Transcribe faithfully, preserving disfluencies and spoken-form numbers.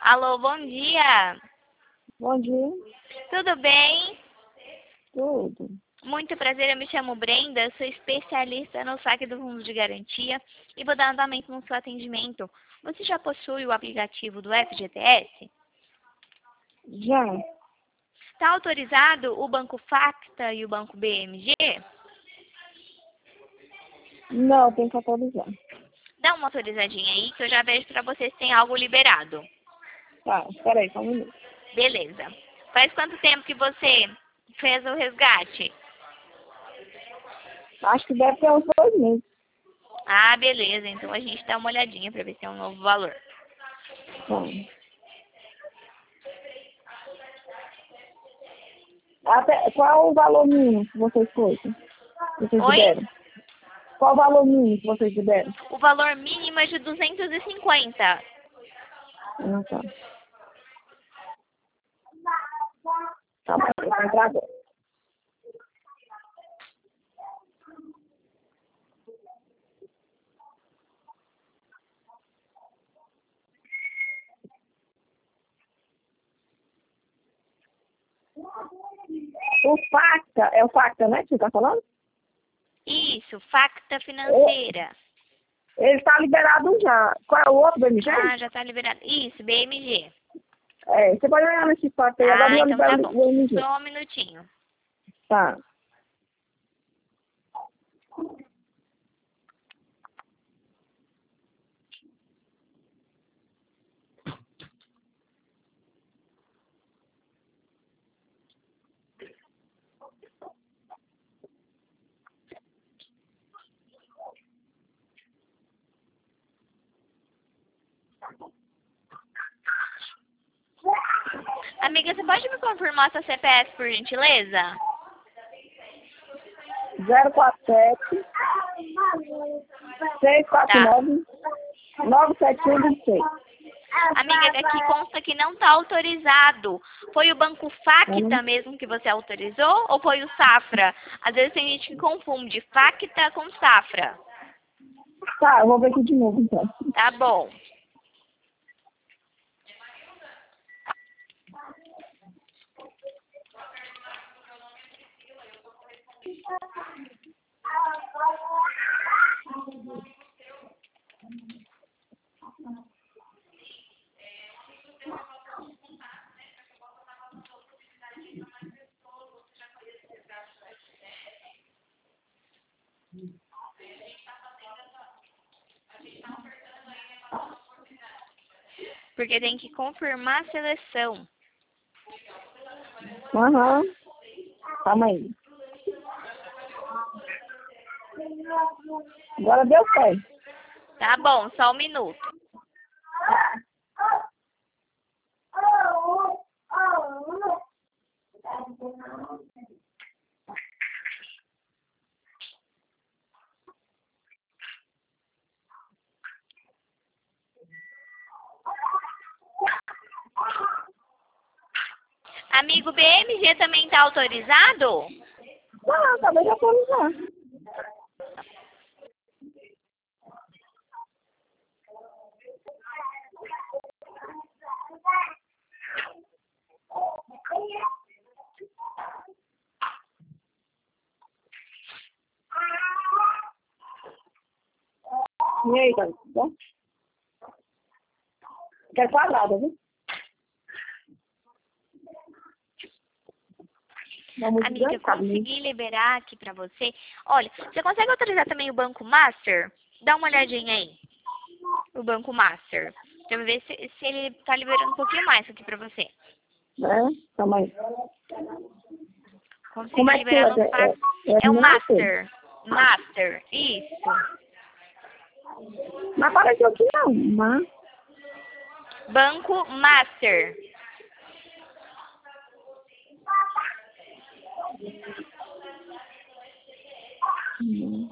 Alô, bom dia. Bom dia. Tudo bem? Tudo. Muito prazer, eu me chamo Brenda, sou especialista no saque do fundo de garantia e vou dar andamento no seu atendimento. Você já possui o aplicativo do F G T S? Já? Está autorizado o Banco Facta e o Banco B M G? Não, tem que atualizar. Dá uma autorizadinha aí que eu já vejo para você se tem algo liberado. Tá, peraí, só um minuto. Beleza. Faz quanto tempo que você fez o resgate? Acho que deve ter uns dois meses. Ah, beleza. Então a gente dá uma olhadinha para ver se é um novo valor. Tá. Até, qual o valor mínimo que vocês colocam? Vocês Oi? liberam? Qual o valor mínimo que vocês liberam? O valor mínimo é de duzentos e cinquenta. Ah, tá. Tá bom, eu vou entrar agora. O Facta, é o Facta, né, que você tá falando? Isso, Facta Financeira. Ele tá liberado já. Qual é o outro B M G? Ah, já tá liberado. Isso, B M G. É, você pode olhar nesse Facta aí, agora Ah, eu então tá libero bom. o B M G. Só um minutinho. Tá. Amiga, você pode me confirmar seu C P F, por gentileza? zero quatro sete, seis quatro Tá. nove, nove sete um dois seis. Amiga, aqui consta que não tá autorizado. Foi o Banco Facta mesmo que você autorizou ou foi o Safra? Às vezes tem gente que confunde Facta com Safra. Tá, eu vou ver aqui de novo então. Tá bom. Porque tem que confirmar a seleção. Aham. Calma aí. Agora deu certo. Tá bom, só um minuto. Amigo, B M G também tá autorizado? Não, acabei de atualizar. E aí, tá bom? Quer quadrada, viu? Vamos Amiga, eu descansar, consegui liberar aqui pra você. Olha, você consegue autorizar também o Banco Master? Dá uma olhadinha aí. O Banco Master. Deixa eu ver se, se ele tá liberando um pouquinho mais aqui pra você. né? Calma aí. Consegui Como é que liberar é? no É, Master. é, É o Master? Master. Master, isso. Não apareceu aqui não, mas... Banco Master. Hum.